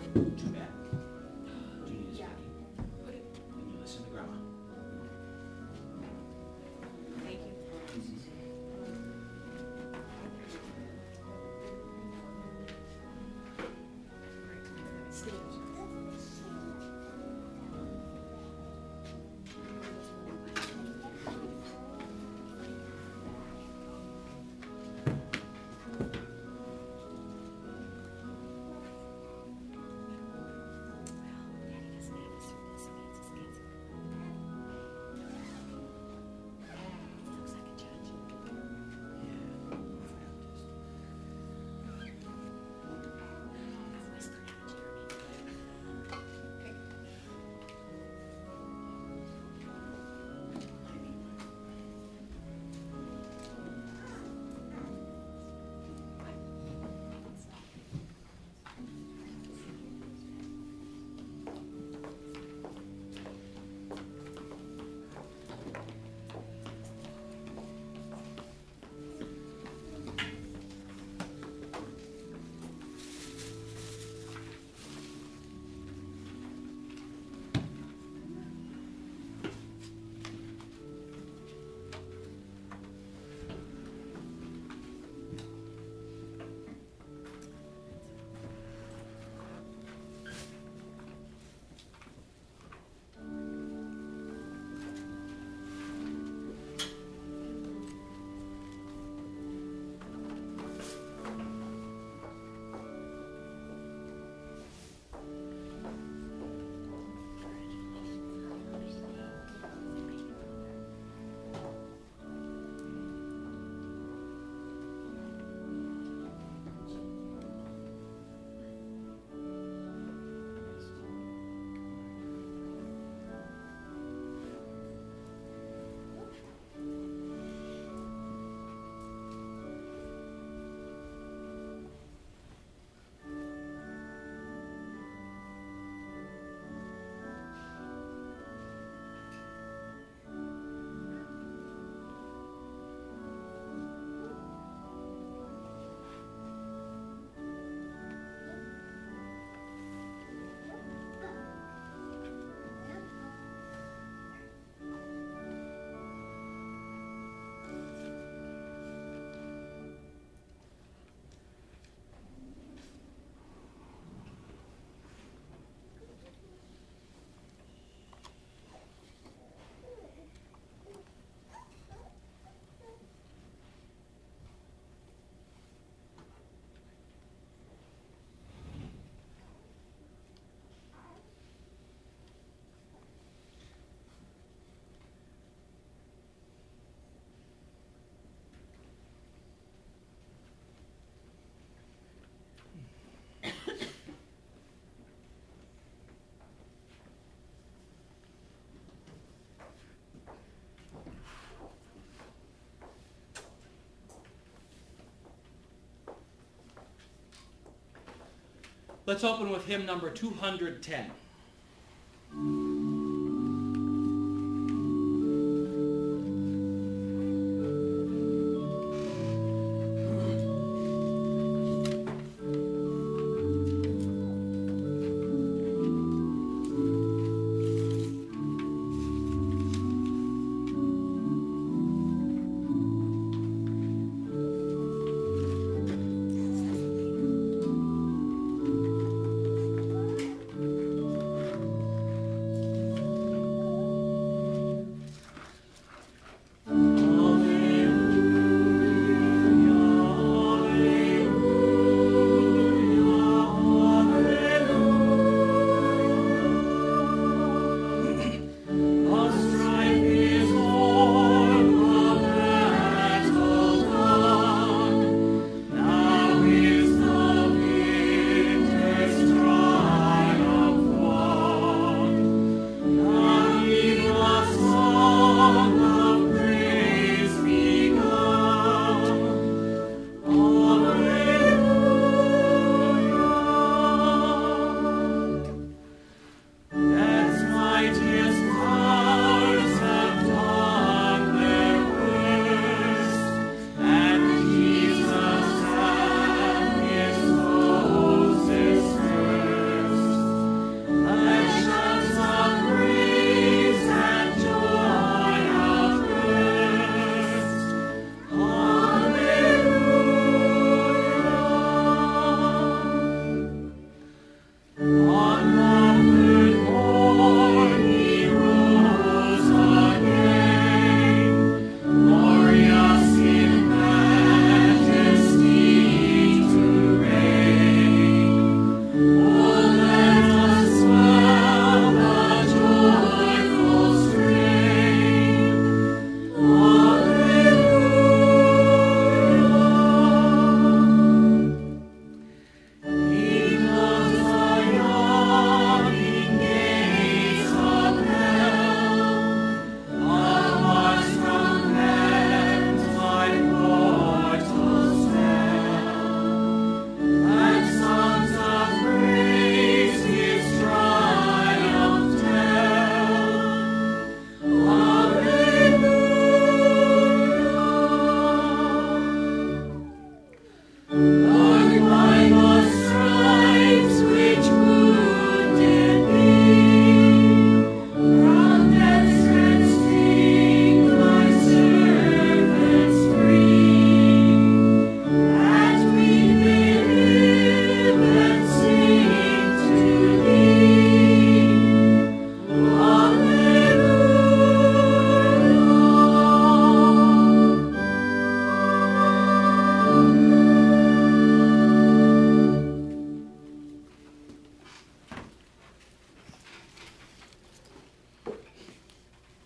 Too bad. Judy is ready. And you listen to Grandma. Thank you. Let's open with hymn number 210.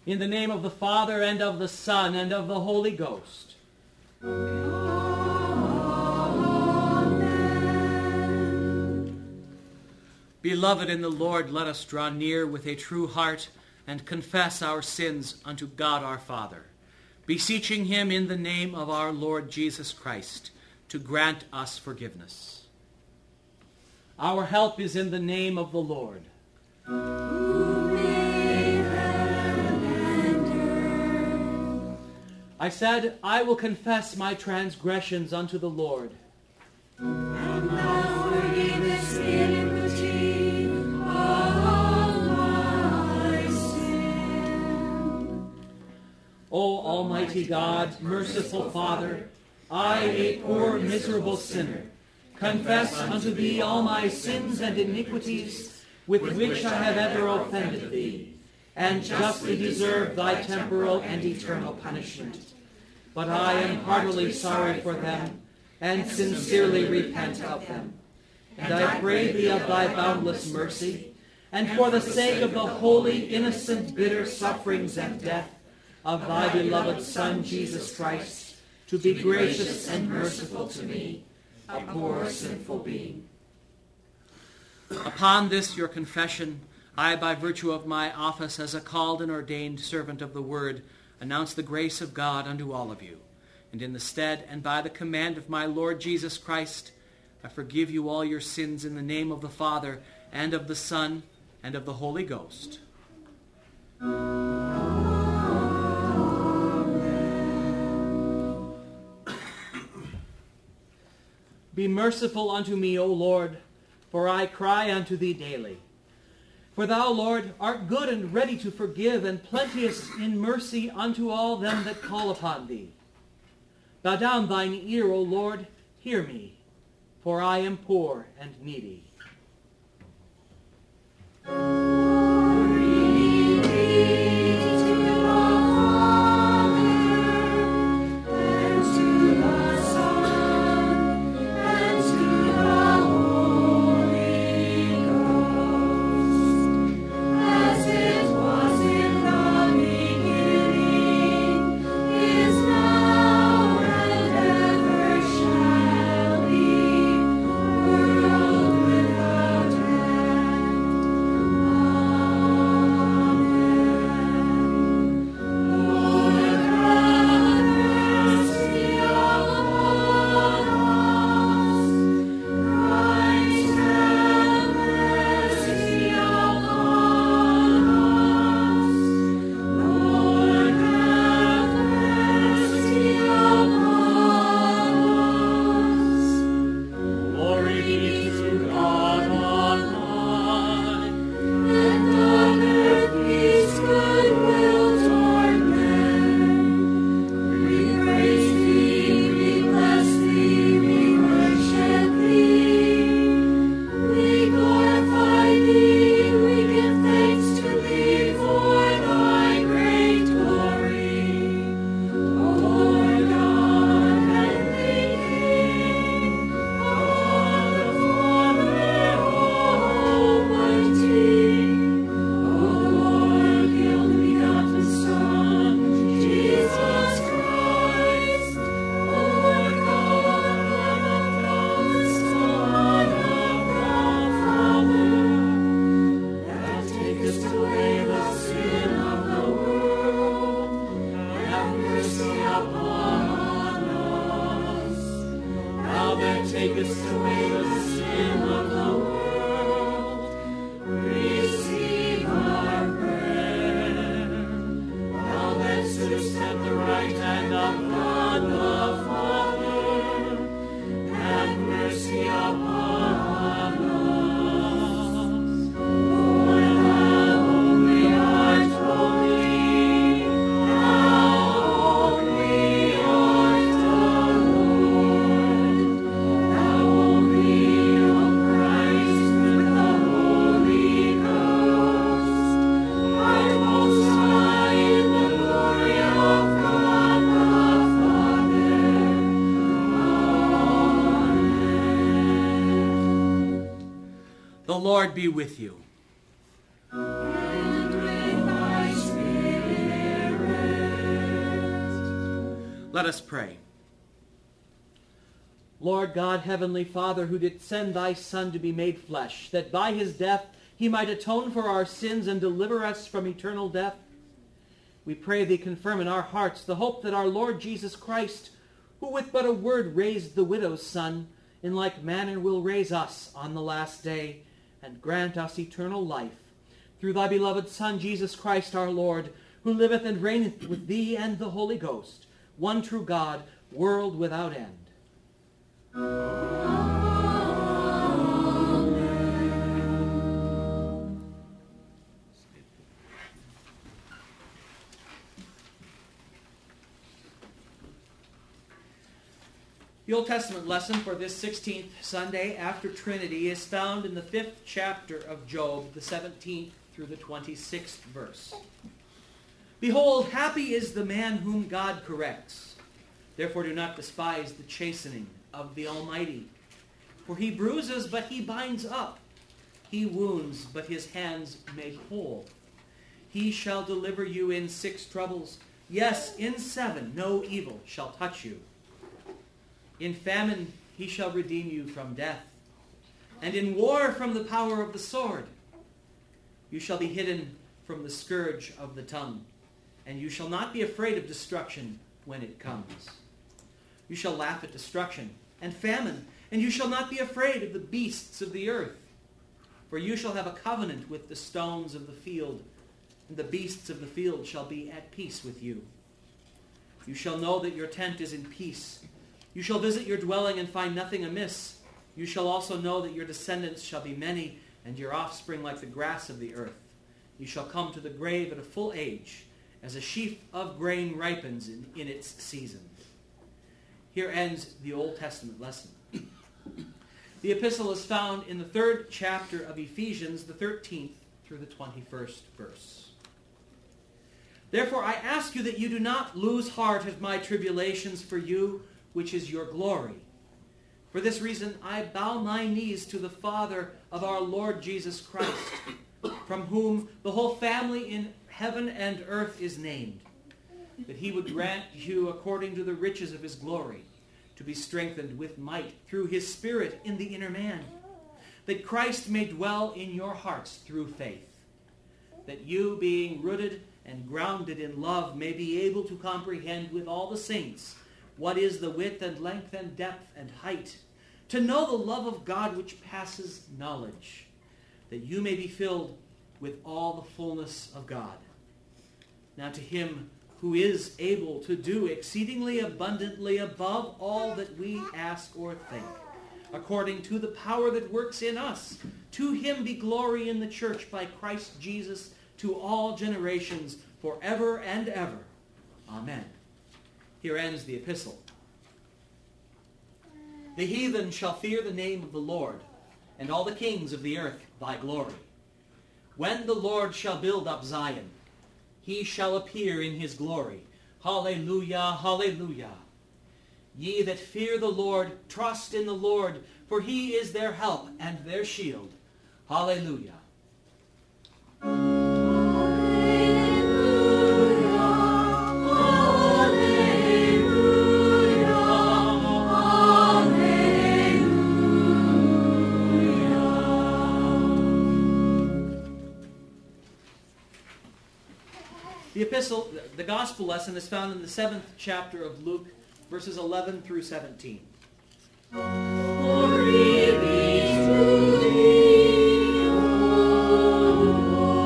In the name of the Father, and of the Son, and of the Holy Ghost. Amen. Beloved in the Lord, let us draw near with a true heart and confess our sins unto God our Father, beseeching him in the name of our Lord Jesus Christ to grant us forgiveness. Our help is in the name of the Lord. I said, I will confess my transgressions unto the Lord. And thou forgivest the iniquity of my sin. O Almighty God, merciful Father, I, a poor, miserable sinner, confess unto thee all my sins and iniquities with which I have ever offended thee, and justly deserve thy temporal and eternal punishment. But I am heartily sorry for them, and sincerely repent of them. And I pray thee of thy boundless mercy, and for the sake of the holy, innocent, bitter sufferings and death of thy beloved Son, Jesus Christ, to be gracious and merciful to me, a poor, sinful being. Upon this your confession, I, by virtue of my office as a called and ordained servant of the Word, announce the grace of God unto all of you. And in the stead and by the command of my Lord Jesus Christ, I forgive you all your sins in the name of the Father, and of the Son, and of the Holy Ghost. Be merciful unto me, O Lord, for I cry unto thee daily. For thou, Lord, art good and ready to forgive, and plenteous in mercy unto all them that call upon thee. Bow down thine ear, O Lord, hear me, for I am poor and needy. The Lord be with you. And with thy spirit. Let us pray. Lord God, heavenly Father, who didst send thy Son to be made flesh, that by his death he might atone for our sins and deliver us from eternal death, we pray thee confirm in our hearts the hope that our Lord Jesus Christ, who with but a word raised the widow's son, in like manner will raise us on the last day, and grant us eternal life, through thy beloved Son, Jesus Christ our Lord, who liveth and reigneth with thee and the Holy Ghost, one true God, world without end. The Old Testament lesson for this 16th Sunday after Trinity is found in the 5th chapter of Job, the 17th through the 26th verse. Behold, happy is the man whom God corrects. Therefore do not despise the chastening of the Almighty. For he bruises, but he binds up. He wounds, but his hands make whole. He shall deliver you in 6 troubles. Yes, in 7 no evil shall touch you. In famine he shall redeem you from death, and in war from the power of the sword. You shall be hidden from the scourge of the tongue, and you shall not be afraid of destruction when it comes. You shall laugh at destruction and famine, and you shall not be afraid of the beasts of the earth. For you shall have a covenant with the stones of the field, and the beasts of the field shall be at peace with you. You shall know that your tent is in peace. You shall visit your dwelling and find nothing amiss. You shall also know that your descendants shall be many, and your offspring like the grass of the earth. You shall come to the grave at a full age, as a sheaf of grain ripens in its season. Here ends the Old Testament lesson. The epistle is found in the 3rd chapter of Ephesians, the 13th through the 21st verse. Therefore I ask you that you do not lose heart at my tribulations for you, which is your glory. For this reason I bow my knees to the Father of our Lord Jesus Christ, from whom the whole family in heaven and earth is named, that he would grant you, according to the riches of his glory, to be strengthened with might through his Spirit in the inner man, that Christ may dwell in your hearts through faith, that you, being rooted and grounded in love, may be able to comprehend with all the saints what is the width and length and depth and height, to know the love of God which passes knowledge, that you may be filled with all the fullness of God. Now to him who is able to do exceedingly abundantly above all that we ask or think, according to the power that works in us, to him be glory in the church by Christ Jesus to all generations, forever and ever. Amen. Here ends the epistle. The heathen shall fear the name of the Lord, and all the kings of the earth thy glory. When the Lord shall build up Zion, he shall appear in his glory. Hallelujah, hallelujah. Ye that fear the Lord, trust in the Lord, for he is their help and their shield. Hallelujah. The gospel lesson is found in the 7th chapter of Luke, verses 11 through 17. Glory be to thee, O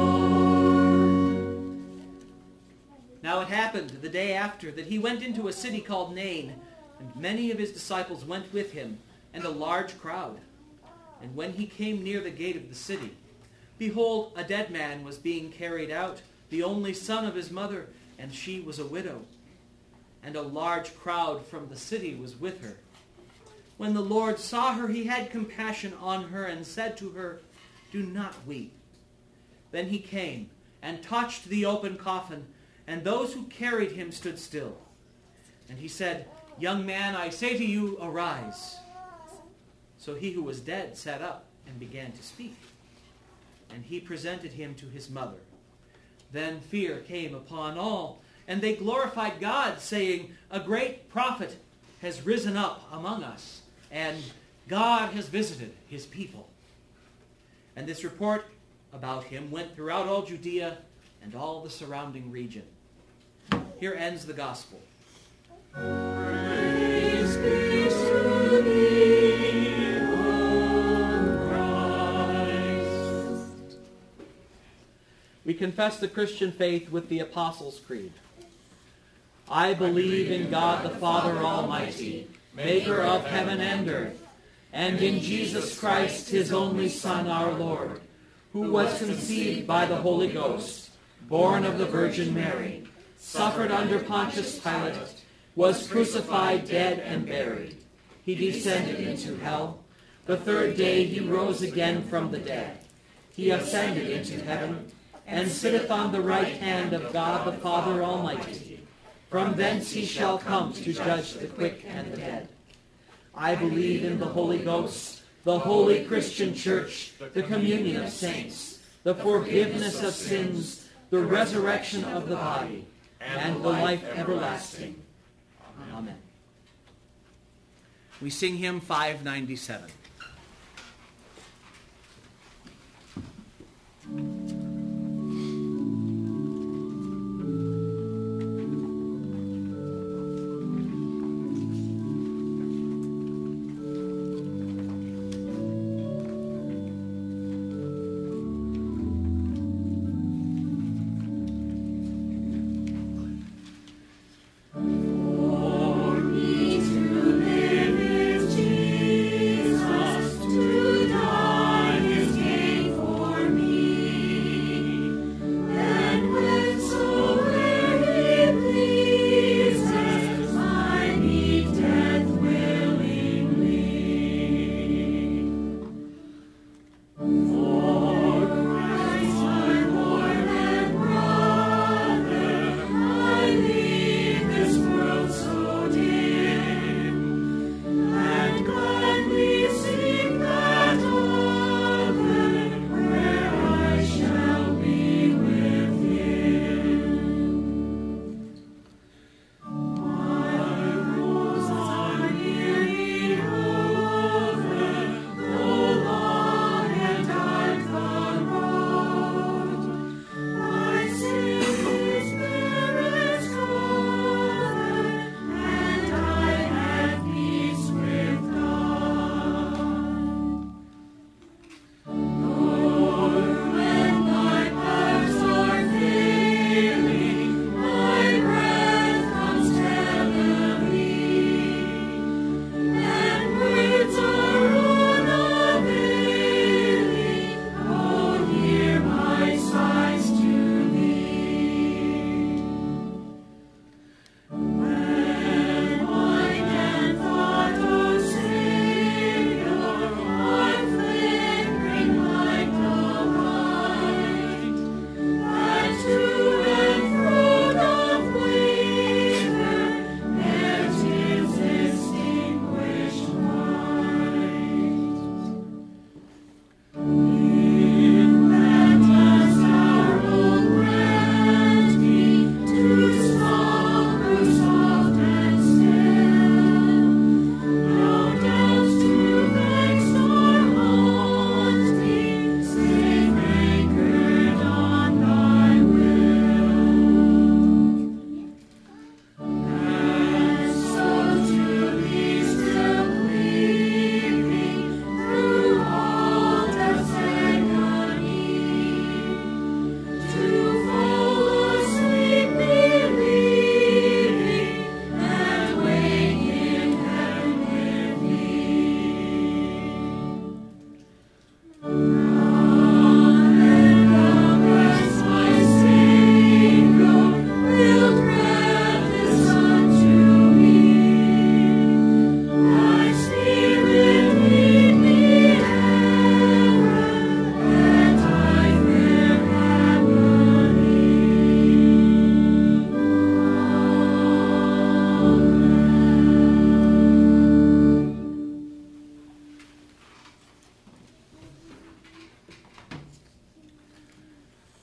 Lord. Now it happened the day after that he went into a city called Nain, and many of his disciples went with him, and a large crowd. And when he came near the gate of the city, behold, a dead man was being carried out, the only son of his mother, and she was a widow. And a large crowd from the city was with her. When the Lord saw her, he had compassion on her and said to her, Do not weep. Then he came and touched the open coffin, and those who carried him stood still. And he said, Young man, I say to you, arise. So he who was dead sat up and began to speak. And he presented him to his mother. Then fear came upon all, And they glorified God, saying, "A great prophet has risen up among us, and God has visited his people." And this report about him went throughout all Judea and all the surrounding region. Here ends the gospel. Praise be to thee, O Christ. We confess the Christian faith with the Apostles' Creed. I believe in God the Father Almighty, maker of heaven and earth, and in Jesus Christ, his only Son, our Lord, who was conceived by the Holy Ghost, born of the Virgin Mary, suffered under Pontius Pilate, was crucified, dead, and buried. He descended into hell. The third day he rose again from the dead. He ascended into heaven, and sitteth on the right hand of God the Father Almighty. From thence he shall come to judge the quick and the dead. I believe in the Holy Ghost, the holy Christian Church, the communion of saints, the forgiveness of sins, the resurrection of the body, and the life everlasting. Amen. We sing hymn 597. For me to live is Jesus.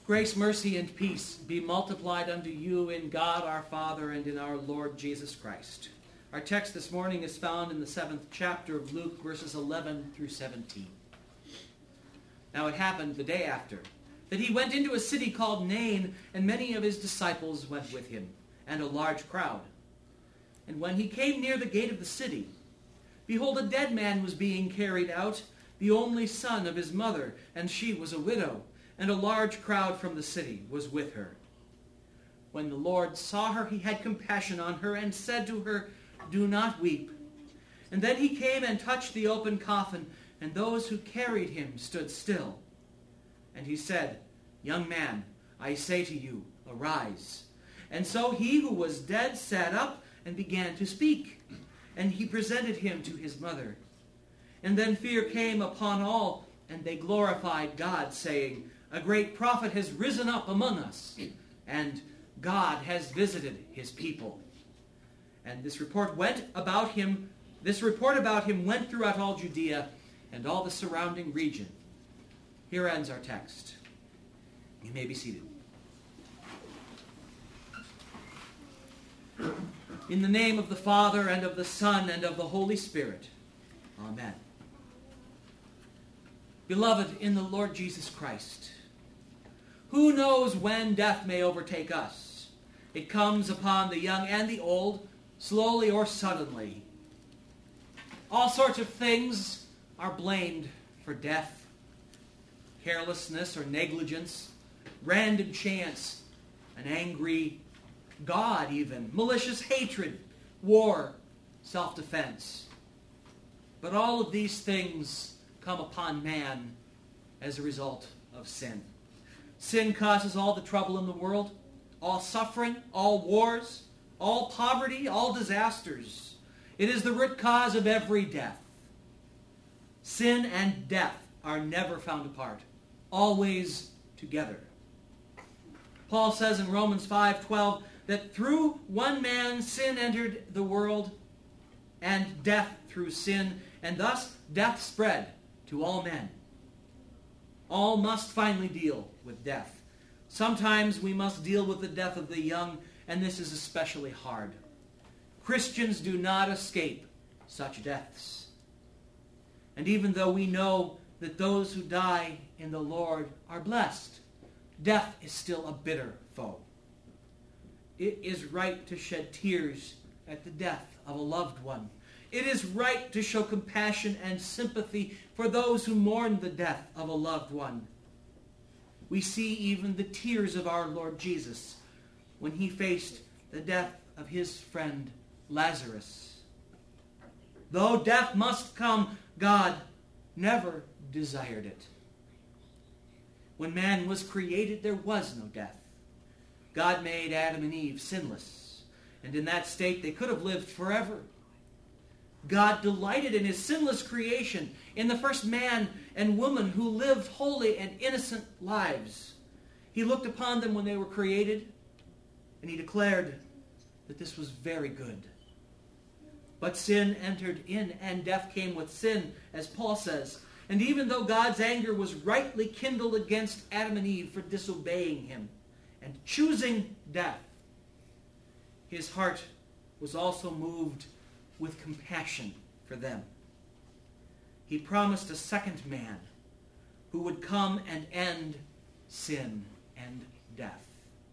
Grace, mercy, and peace be multiplied unto you in God our Father and in our Lord Jesus Christ. Our text this morning is found in the 7th chapter of Luke, verses 11 through 17. Now it happened the day after that he went into a city called Nain, and many of his disciples went with him, and a large crowd. And when he came near the gate of the city, behold, a dead man was being carried out, the only son of his mother, and she was a widow, and a large crowd from the city was with her. When the Lord saw her, he had compassion on her, and said to her, "Do not weep." And then he came and touched the open coffin, and those who carried him stood still. And he said, "Young man, I say to you, arise." And so he who was dead sat up and began to speak, and he presented him to his mother. And then fear came upon all, and they glorified God, saying, "A great prophet has risen up among us, and God has visited his people." And this report about him went throughout all Judea and all the surrounding region. Here ends our text. You may be seated. In the name of the Father, and of the Son, and of the Holy Spirit. Amen. Beloved in the Lord Jesus Christ, who knows when death may overtake us? It comes upon the young and the old, slowly or suddenly. All sorts of things are blamed for death. Carelessness or negligence, random chance, an angry God even, malicious hatred, war, self-defense. But all of these things come upon man as a result of sin. Sin causes all the trouble in the world, all suffering, all wars, all poverty, all disasters. It is the root cause of every death. Sin and death are never found apart, always together. Paul says in Romans 5:12 that through one man sin entered the world, and death through sin, and thus death spread to all men. All must finally deal with death. Sometimes we must deal with the death of the young, and this is especially hard. Christians do not escape such deaths. And even though we know that those who die in the Lord are blessed, death is still a bitter foe. It is right to shed tears at the death of a loved one. It is right to show compassion and sympathy for those who mourn the death of a loved one. We see even the tears of our Lord Jesus when he faced the death of his friend Lazarus. Though death must come, God never desired it. When man was created, there was no death. God made Adam and Eve sinless, and in that state they could have lived forever. God delighted in his sinless creation, in the first man and woman who lived holy and innocent lives. He looked upon them when they were created, and he declared that this was very good. But sin entered in, and death came with sin, as Paul says. And even though God's anger was rightly kindled against Adam and Eve for disobeying him and choosing death, his heart was also moved with compassion for them. He promised a second man who would come and end sin and death.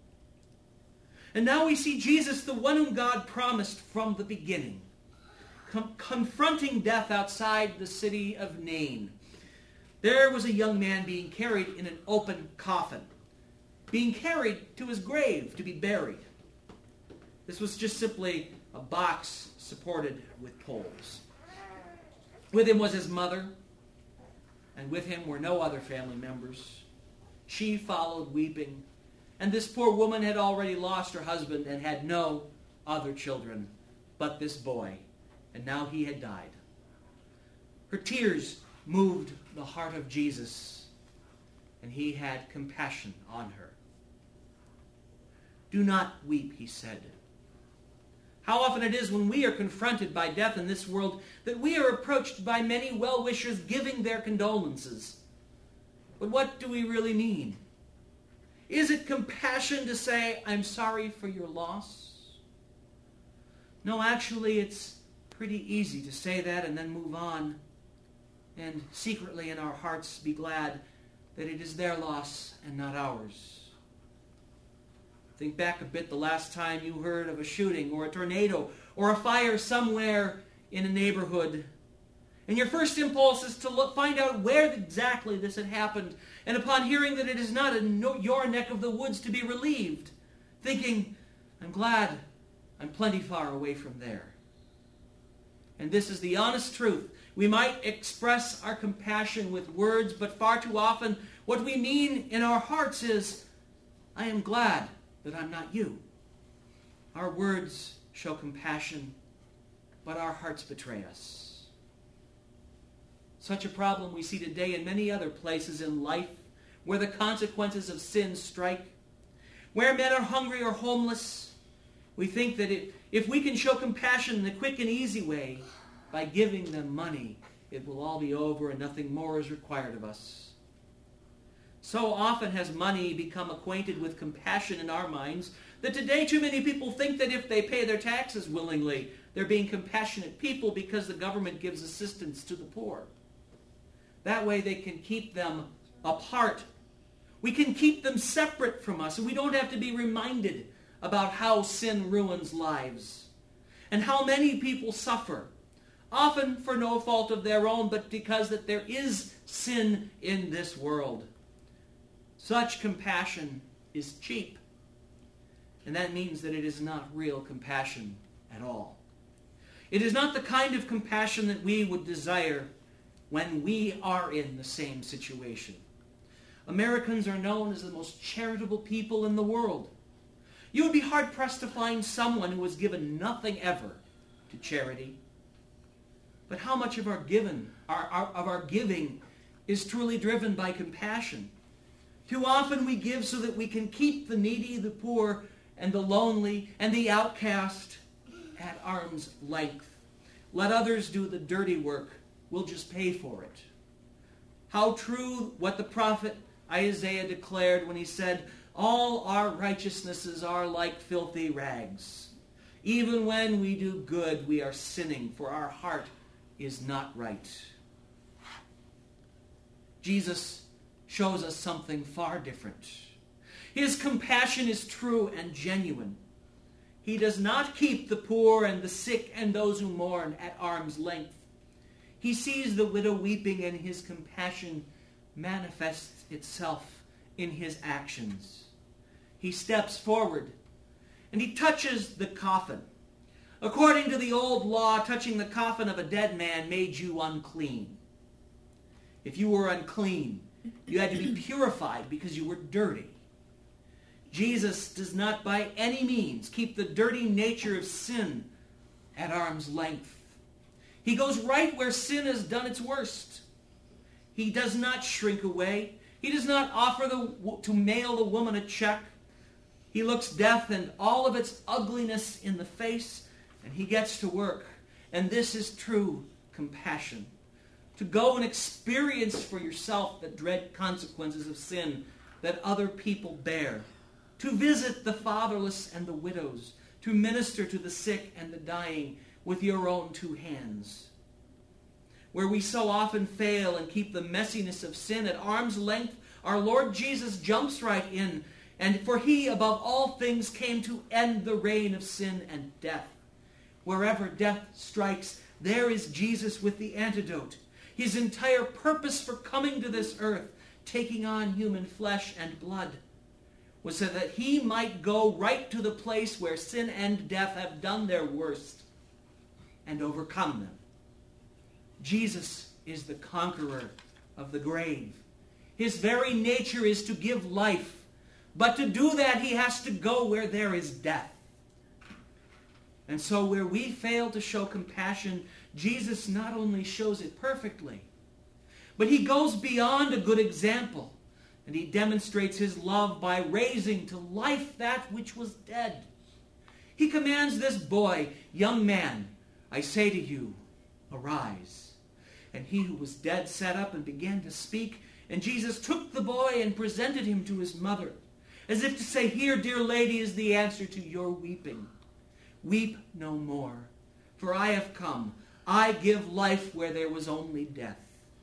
And now we see Jesus, the one whom God promised from the beginning, confronting death outside the city of Nain. There was a young man being carried in an open coffin, being carried to his grave to be buried. This was just simply a box supported with poles. With him was his mother, and with him were no other family members. She followed weeping, and this poor woman had already lost her husband and had no other children but this boy, and now he had died. Her tears moved the heart of Jesus, and he had compassion on her. "Do not weep," he said. How often it is when we are confronted by death in this world that we are approached by many well-wishers giving their condolences. But what do we really mean? Is it compassion to say, I'm sorry for your loss? No, actually, it's pretty easy to say that and then move on and secretly in our hearts be glad that it is their loss and not ours. Think back a bit the last time you heard of a shooting or a tornado or a fire somewhere in a neighborhood. And your first impulse is to find out where exactly this had happened. And upon hearing that it is not in your neck of the woods, to be relieved, thinking, I'm glad I'm plenty far away from there. And this is the honest truth. We might express our compassion with words, but far too often what we mean in our hearts is, I am glad that I'm not you. Our words show compassion, but our hearts betray us. Such a problem we see today in many other places in life where the consequences of sin strike. Where men are hungry or homeless, we think that if we can show compassion in a quick and easy way by giving them money, it will all be over and nothing more is required of us. So often has money become acquainted with compassion in our minds that today too many people think that if they pay their taxes willingly, they're being compassionate people because the government gives assistance to the poor. That way they can keep them apart. We can keep them separate from us, and we don't have to be reminded about how sin ruins lives and how many people suffer, often for no fault of their own, but because that there is sin in this world. Such compassion is cheap, and that means that it is not real compassion at all. It is not the kind of compassion that we would desire when we are in the same situation. Americans are known as the most charitable people in the world. You would be hard-pressed to find someone who has given nothing ever to charity. But how much of our giving is truly driven by compassion? Too often we give so that we can keep the needy, the poor, and the lonely, and the outcast at arm's length. Let others do the dirty work. We'll just pay for it. How true what the prophet Isaiah declared when he said, all our righteousnesses are like filthy rags. Even when we do good, we are sinning, for our heart is not right. Jesus shows us something far different. His compassion is true and genuine. He does not keep the poor and the sick and those who mourn at arm's length. He sees the widow weeping, and his compassion manifests itself in his actions. He steps forward and he touches the coffin. According to the old law, touching the coffin of a dead man made you unclean. If you were unclean, you had to be purified because you were dirty. Jesus does not by any means keep the dirty nature of sin at arm's length. He goes right where sin has done its worst. He does not shrink away. He does not offer to mail the woman a check. He looks death and all of its ugliness in the face, and he gets to work. And this is true compassion. To go and experience for yourself the dread consequences of sin that other people bear. To visit the fatherless and the widows. To minister to the sick and the dying with your own two hands. Where we so often fail and keep the messiness of sin at arm's length, our Lord Jesus jumps right in, and for he, above all things, came to end the reign of sin and death. Wherever death strikes, there is Jesus with the antidote. His entire purpose for coming to this earth, taking on human flesh and blood, was so that he might go right to the place where sin and death have done their worst and overcome them. Jesus is the conqueror of the grave. His very nature is to give life, but to do that he has to go where there is death. And so where we fail to show compassion, Jesus not only shows it perfectly, but he goes beyond a good example, and he demonstrates his love by raising to life that which was dead. He commands this boy, young man, I say to you, arise. And he who was dead sat up and began to speak, and Jesus took the boy and presented him to his mother. as if to say, here, dear lady, is the answer to your weeping. Weep no more, for I have come. I give life where there was only death.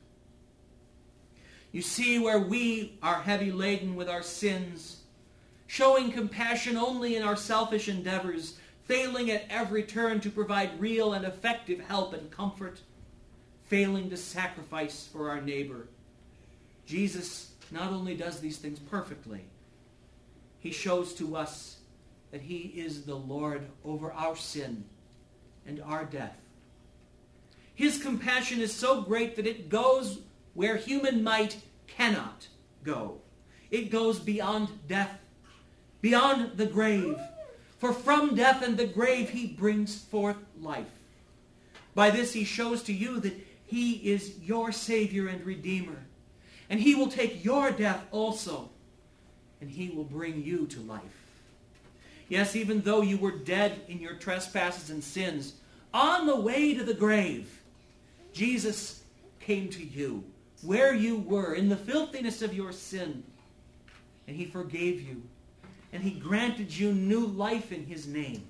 You see, where we are heavy laden with our sins, showing compassion only in our selfish endeavors, failing at every turn to provide real and effective help and comfort, failing to sacrifice for our neighbor. Jesus not only does these things perfectly, he shows to us that he is the Lord over our sin and our death. His compassion is so great that it goes where human might cannot go. It goes beyond death, beyond the grave. For from death and the grave he brings forth life. By this he shows to you that he is your Savior and Redeemer. And he will take your death also, and he will bring you to life. Yes, even though you were dead in your trespasses and sins, on the way to the grave, Jesus came to you, where you were, in the filthiness of your sin, and he forgave you, and he granted you new life in his name.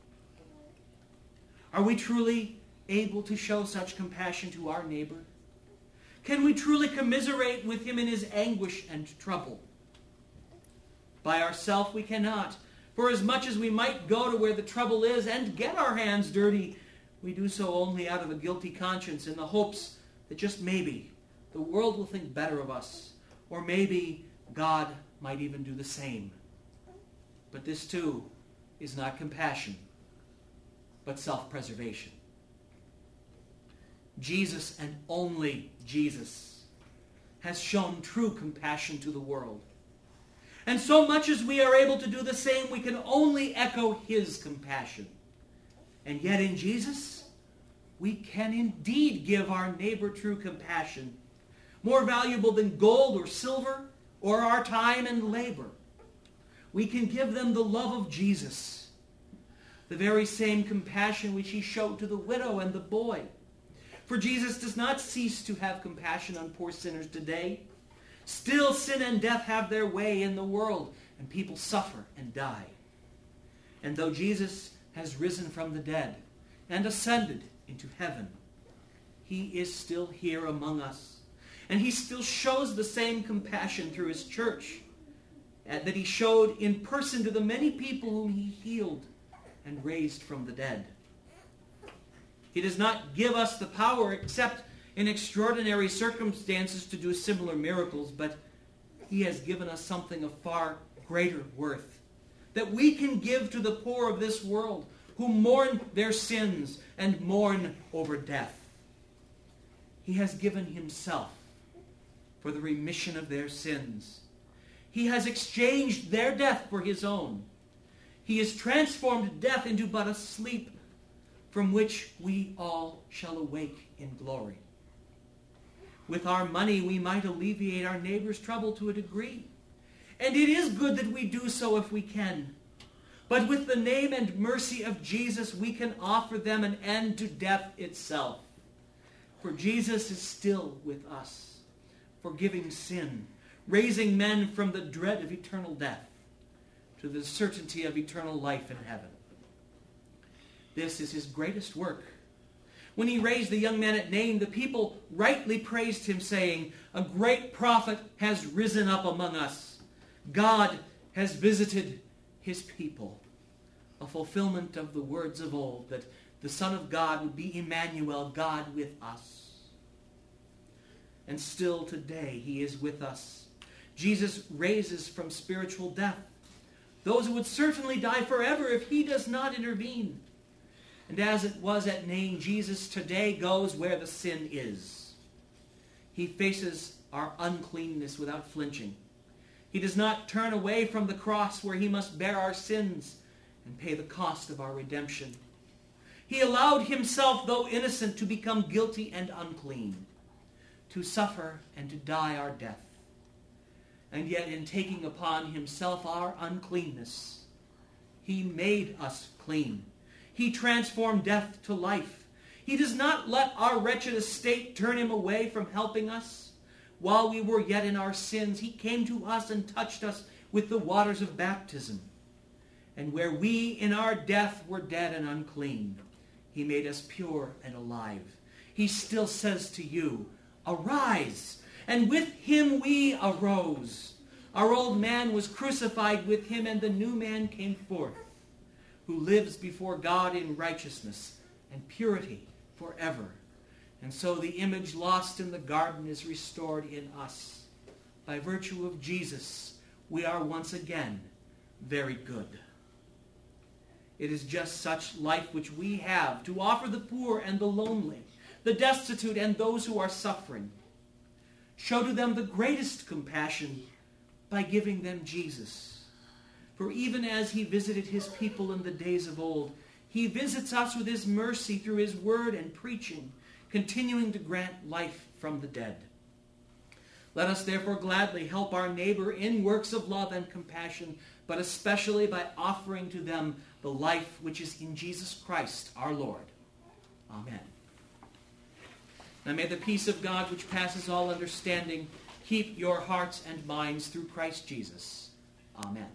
Are we truly able to show such compassion to our neighbor? Can we truly commiserate with him in his anguish and trouble? By ourselves we cannot. For as much as we might go to where the trouble is and get our hands dirty, we do so only out of a guilty conscience in the hopes that just maybe the world will think better of us, or maybe God might even do the same. But this too is not compassion, but self-preservation. Jesus, and only Jesus, has shown true compassion to the world. And so much as we are able to do the same, we can only echo his compassion. And yet in Jesus, we can indeed give our neighbor true compassion, more valuable than gold or silver or our time and labor. We can give them the love of Jesus, the very same compassion which he showed to the widow and the boy. For Jesus does not cease to have compassion on poor sinners today. Still, sin and death have their way in the world, and people suffer and die. And though Jesus has risen from the dead and ascended into heaven, he is still here among us. And he still shows the same compassion through his church that he showed in person to the many people whom he healed and raised from the dead. He does not give us the power except in extraordinary circumstances to do similar miracles, but he has given us something of far greater worth that we can give to the poor of this world who mourn their sins and mourn over death. He has given himself for the remission of their sins. He has exchanged their death for his own. He has transformed death into but a sleep from which we all shall awake in glory. With our money, we might alleviate our neighbor's trouble to a degree. And it is good that we do so if we can. But with the name and mercy of Jesus, we can offer them an end to death itself. For Jesus is still with us, forgiving sin, raising men from the dread of eternal death to the certainty of eternal life in heaven. This is his greatest work. When he raised the young man at Nain, the people rightly praised him, saying, "A great prophet has risen up among us. God has visited his people." A fulfillment of the words of old, that the Son of God would be Emmanuel, God with us. And still today he is with us. Jesus raises from spiritual death those who would certainly die forever if he does not intervene. And as it was at Nain, Jesus today goes where the sin is. He faces our uncleanness without flinching. He does not turn away from the cross where he must bear our sins and pay the cost of our redemption. He allowed himself, though innocent, to become guilty and unclean, to suffer and to die our death. And yet in taking upon himself our uncleanness, he made us clean. He transformed death to life. He does not let our wretched estate turn him away from helping us. While we were yet in our sins, he came to us and touched us with the waters of baptism. And where we in our death were dead and unclean, he made us pure and alive. He still says to you, arise, and with him we arose. Our old man was crucified with him, and the new man came forth, who lives before God in righteousness and purity forever. And so the image lost in the garden is restored in us. By virtue of Jesus, we are once again very good. It is just such life which we have to offer the poor and the lonely, the destitute and those who are suffering. Show to them the greatest compassion by giving them Jesus. For even as he visited his people in the days of old, he visits us with his mercy through his word and preaching, continuing to grant life from the dead. Let us therefore gladly help our neighbor in works of love and compassion, but especially by offering to them the life which is in Jesus Christ our Lord. Amen. Now may the peace of God, which passes all understanding, keep your hearts and minds through Christ Jesus. Amen.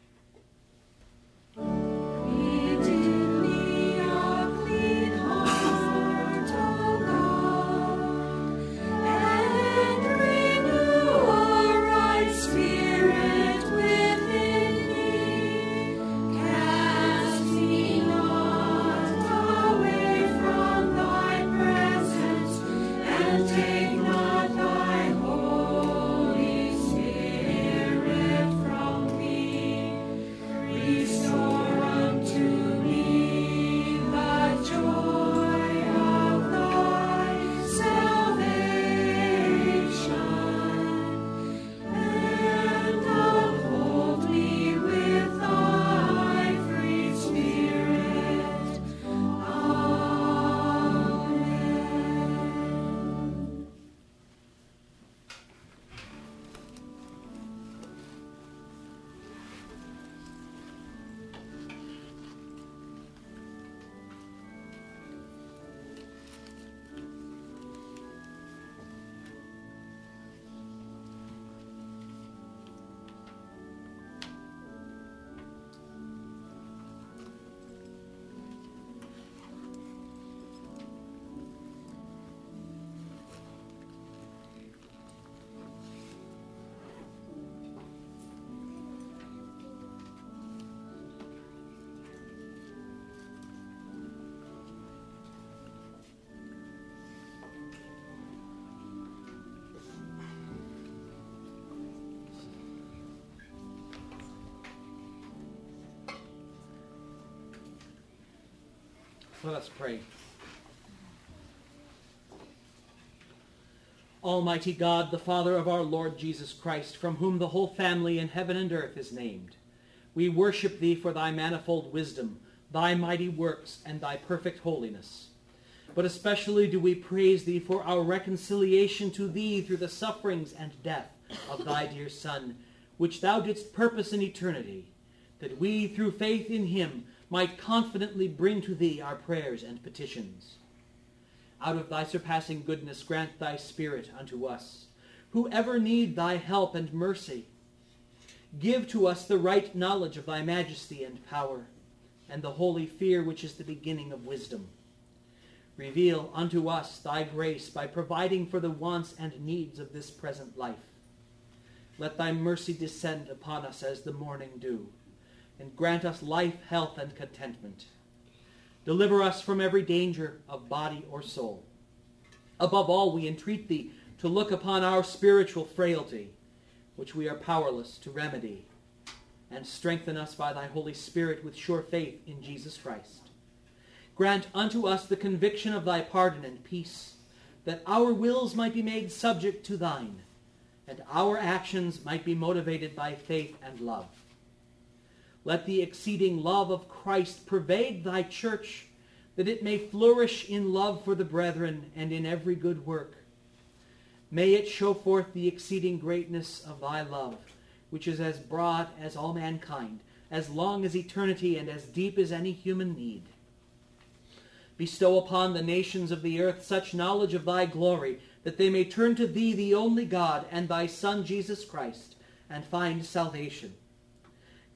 Let us pray. Almighty God, the Father of our Lord Jesus Christ, from whom the whole family in heaven and earth is named, we worship thee for thy manifold wisdom, thy mighty works, and thy perfect holiness. But especially do we praise thee for our reconciliation to thee through the sufferings and death of thy dear Son, which thou didst purpose in eternity, that we, through faith in him, might confidently bring to thee our prayers and petitions. Out of thy surpassing goodness grant thy Spirit unto us, who ever need thy help and mercy. Give to us the right knowledge of thy majesty and power, and the holy fear which is the beginning of wisdom. Reveal unto us thy grace by providing for the wants and needs of this present life. Let thy mercy descend upon us as the morning dew, and grant us life, health, and contentment. Deliver us from every danger of body or soul. Above all, we entreat thee to look upon our spiritual frailty, which we are powerless to remedy, and strengthen us by thy Holy Spirit with sure faith in Jesus Christ. Grant unto us the conviction of thy pardon and peace, that our wills might be made subject to thine, and our actions might be motivated by faith and love. Let the exceeding love of Christ pervade thy church, that it may flourish in love for the brethren and in every good work. May it show forth the exceeding greatness of thy love, which is as broad as all mankind, as long as eternity, and as deep as any human need. Bestow upon the nations of the earth such knowledge of thy glory, that they may turn to thee, the only God, and thy Son, Jesus Christ, and find salvation.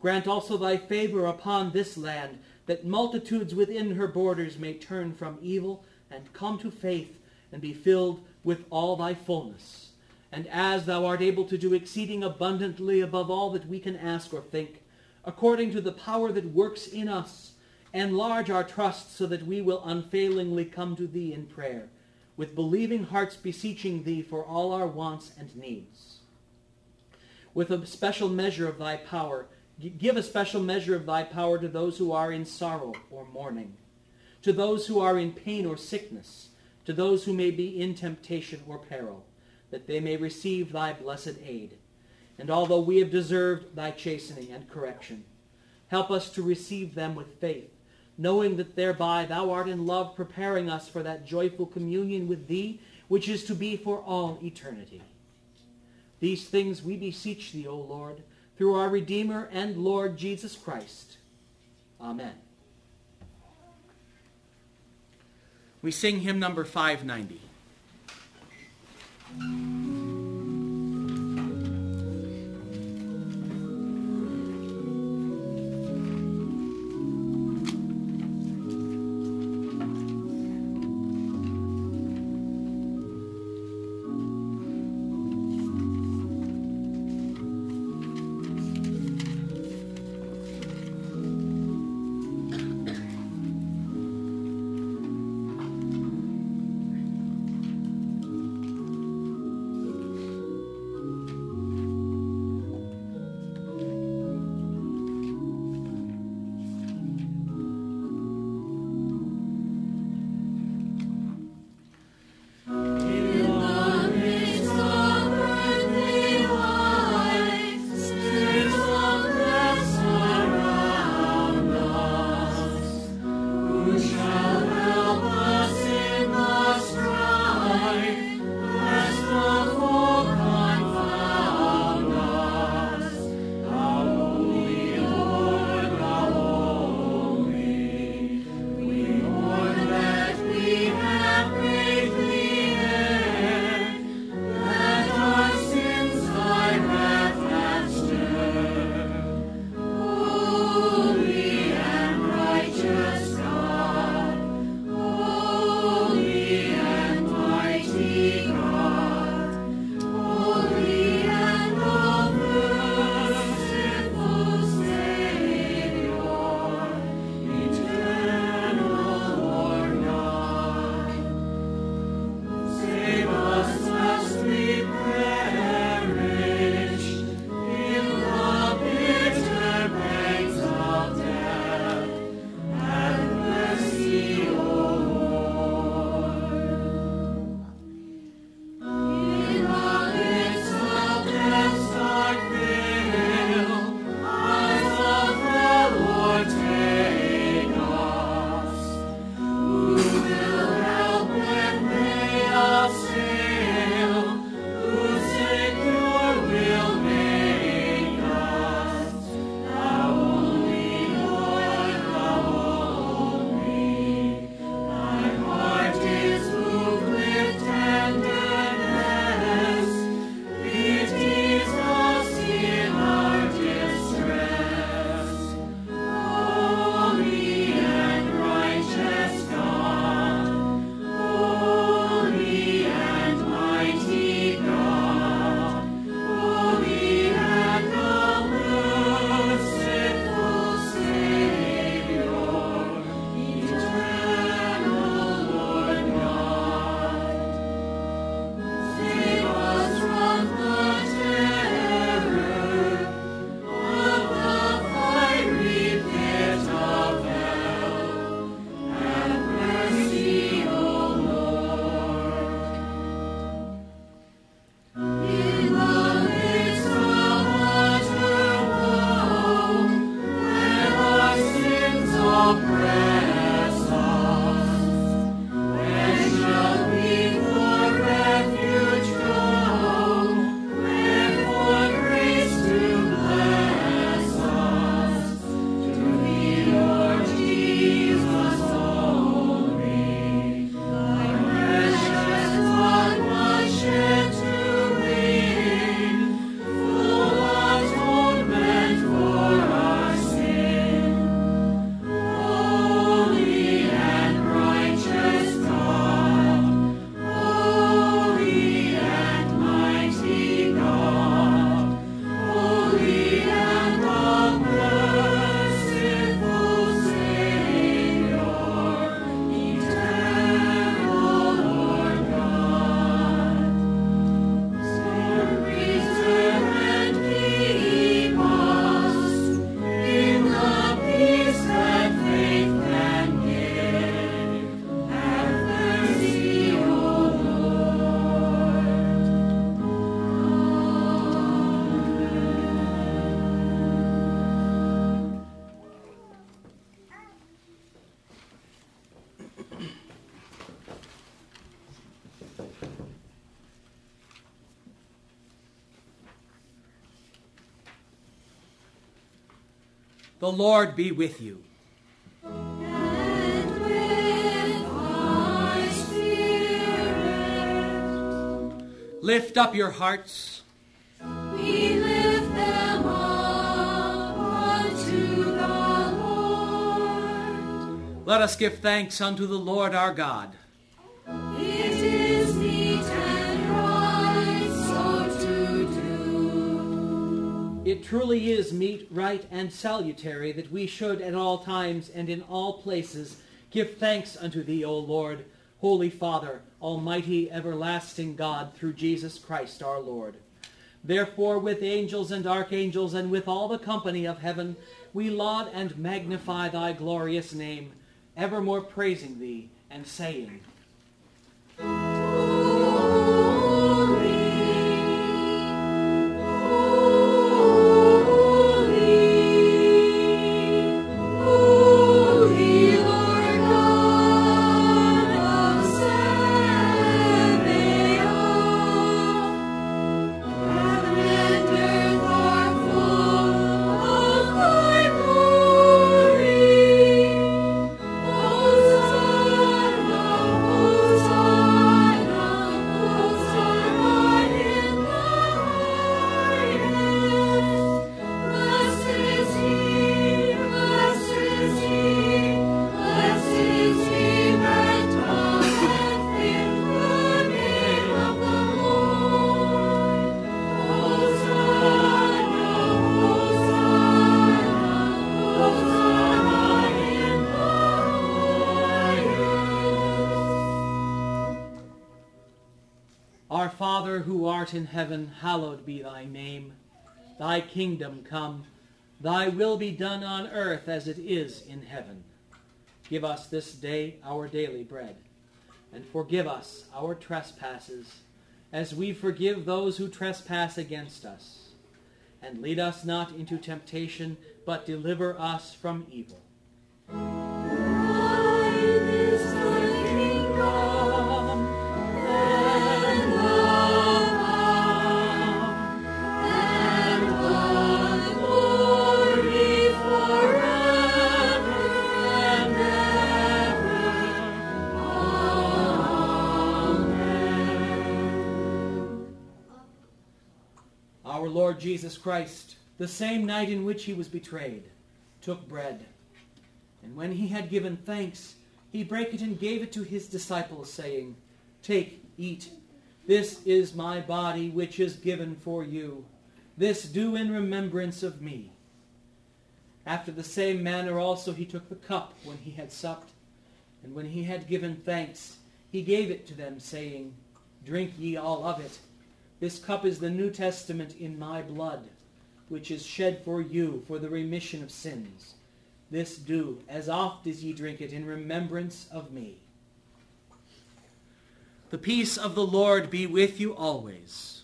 Grant also thy favor upon this land, that multitudes within her borders may turn from evil and come to faith and be filled with all thy fullness. And as thou art able to do exceeding abundantly above all that we can ask or think, according to the power that works in us, enlarge our trust so that we will unfailingly come to thee in prayer, with believing hearts beseeching thee for all our wants and needs. With a special measure of thy power, give a special measure of thy power to those who are in sorrow or mourning, to those who are in pain or sickness, to those who may be in temptation or peril, that they may receive thy blessed aid. And although we have deserved thy chastening and correction, help us to receive them with faith, knowing that thereby thou art in love preparing us for that joyful communion with thee, which is to be for all eternity. These things we beseech thee, O Lord, through our Redeemer and Lord Jesus Christ. Amen. We sing hymn number 590. The Lord be with you. And with thy spirit. Lift up your hearts. We lift them up unto the Lord. Let us give thanks unto the Lord our God. It is meet and right so to do. It truly is meet, right, and salutary that we should at all times and in all places give thanks unto thee, O Lord, Holy Father, almighty, everlasting God, through Jesus Christ our Lord. Therefore, with angels and archangels and with all the company of heaven, we laud and magnify thy glorious name, evermore praising thee and saying, Our Father, who art in heaven, hallowed be thy name. Thy kingdom come, thy will be done on earth as it is in heaven. Give us this day our daily bread, and forgive us our trespasses, as we forgive those who trespass against us. And lead us not into temptation, but deliver us from evil. Thine is the kingdom, and the power, and the glory forever and ever. Amen. Our Lord Jesus Christ, the same night in which he was betrayed, took bread, and when he had given thanks, he brake it and gave it to his disciples, saying, Take, eat. This is my body, which is given for you. This do in remembrance of me. After the same manner also he took the cup when he had supped, and when he had given thanks, he gave it to them, saying, Drink ye all of it. This cup is the New Testament in my blood, which is shed for you for the remission of sins. This do, as oft as ye drink it, in remembrance of me. The peace of the Lord be with you always.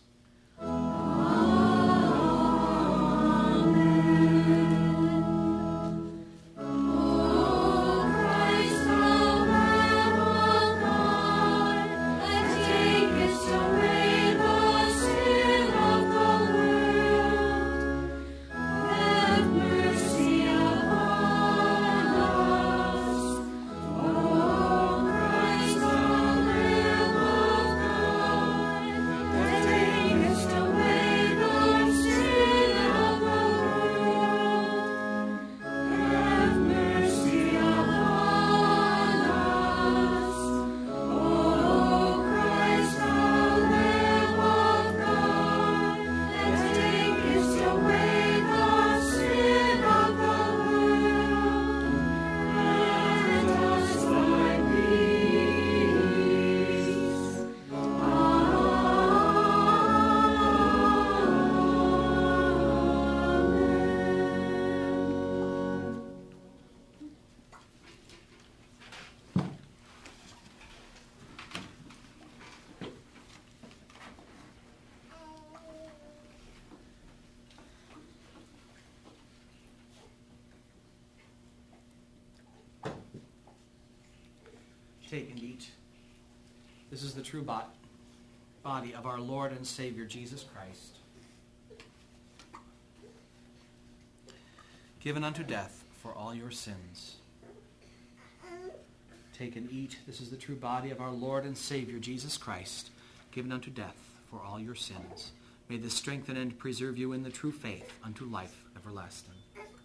Take and eat. This is the true body of our Lord and Savior, Jesus Christ. given unto death for all your sins. Take and eat. This is the true body of our Lord and Savior, Jesus Christ, given unto death for all your sins. May this strengthen and preserve you in the true faith unto life everlasting.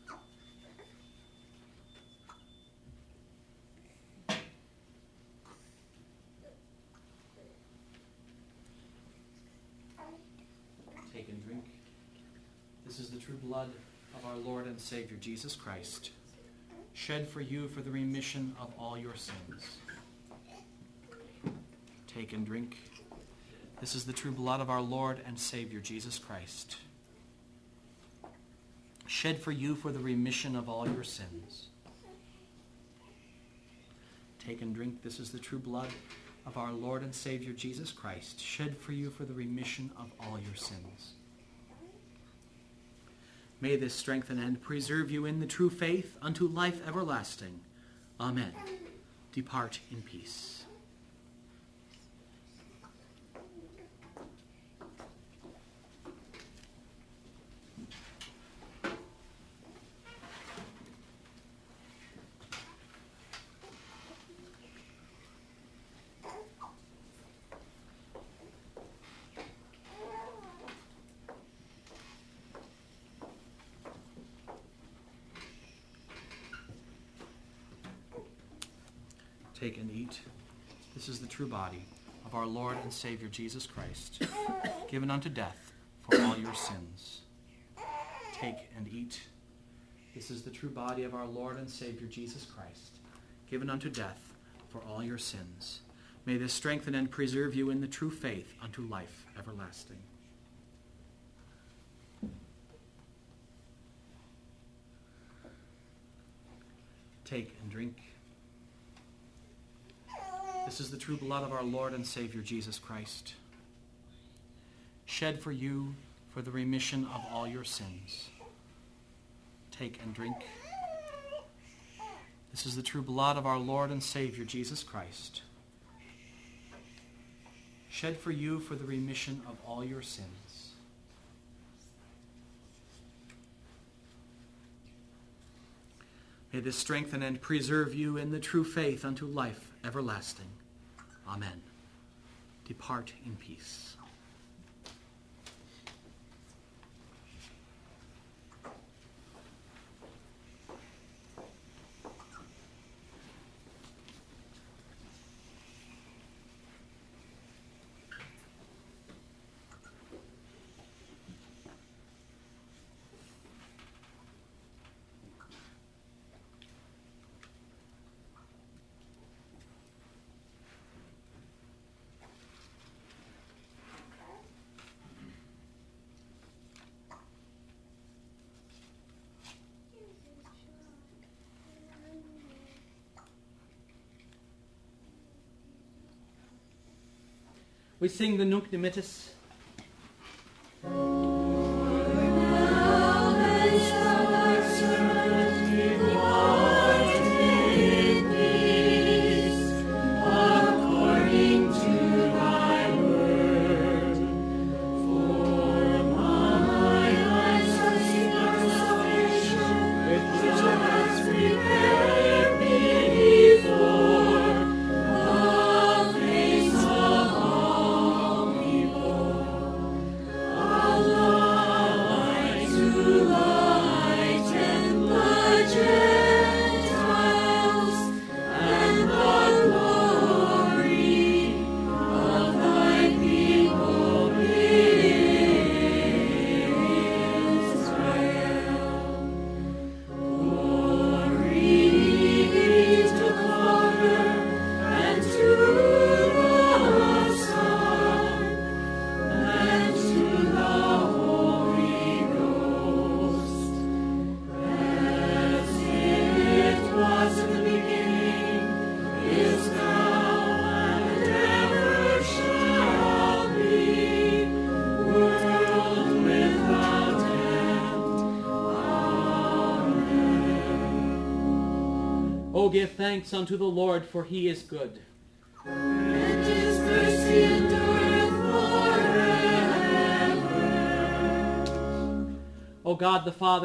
Take and drink. This is the true blood of our Lord and Savior, Jesus Christ, shed for you for the remission of all your sins. Take and drink. This is the true blood of our Lord and Savior, Jesus Christ, shed for you for the remission of all your sins. Take and drink. This is the true blood of our Lord and Savior, Jesus Christ, shed for you for the remission of all your sins. May this strengthen and preserve you in the true faith unto life everlasting. Amen. Depart in peace. Take and eat. This is the true body of our Lord and Savior Jesus Christ, given unto death for all your sins. Take and eat. This is the true body of our Lord and Savior Jesus Christ, given unto death for all your sins. May this strengthen and preserve you in the true faith unto life everlasting. Take and drink. This is the true blood of our Lord and Savior Jesus Christ, shed for you for the remission of all your sins. Take and drink. This is the true blood of our Lord and Savior Jesus Christ, shed for you for the remission of all your sins. May this strengthen and preserve you in the true faith unto life everlasting. Amen. Depart in peace. We sing the Nunc Dimittis. O give thanks unto the Lord, for he is good. And his mercy endureth forever. O God the Father,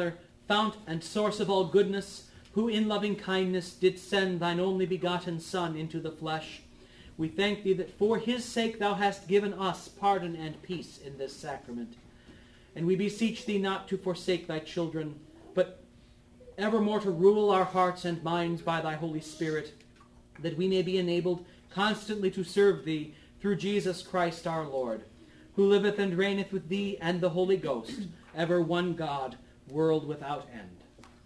fount and source of all goodness, who in loving kindness didst send thine only begotten Son into the flesh, we thank thee that for his sake thou hast given us pardon and peace in this sacrament. And we beseech thee not to forsake thy children, but evermore to rule our hearts and minds by thy Holy Spirit, that we may be enabled constantly to serve thee through Jesus Christ our Lord, who liveth and reigneth with thee and the Holy Ghost, ever one God, world without end.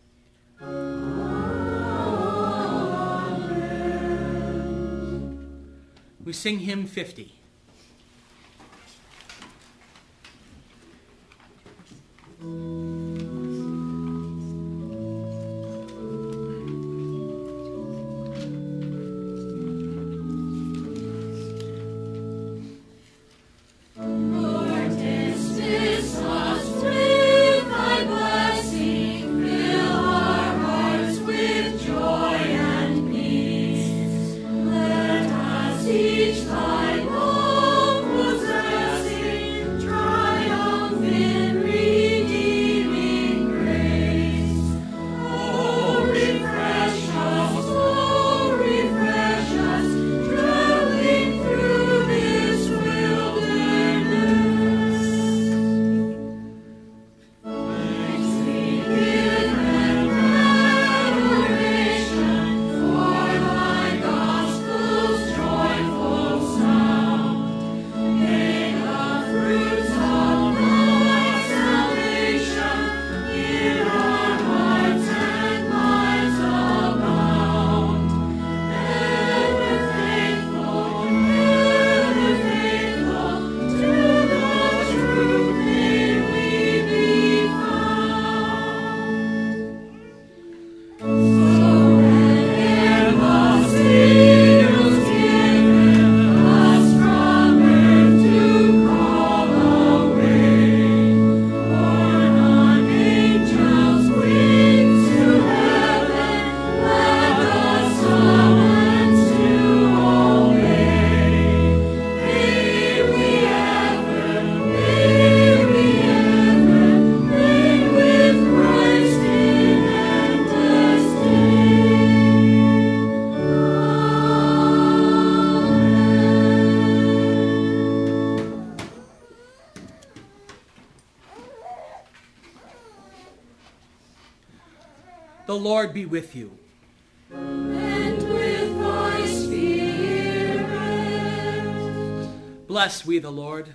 Amen. We sing hymn 50. The Lord be with you. And with thy spirit. Bless we the Lord.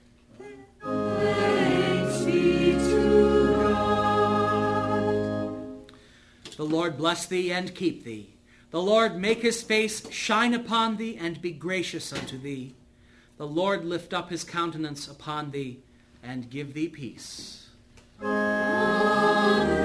Thanks be to God. The Lord bless thee and keep thee. The Lord make his face shine upon thee and be gracious unto thee. The Lord lift up his countenance upon thee and give thee peace. Amen.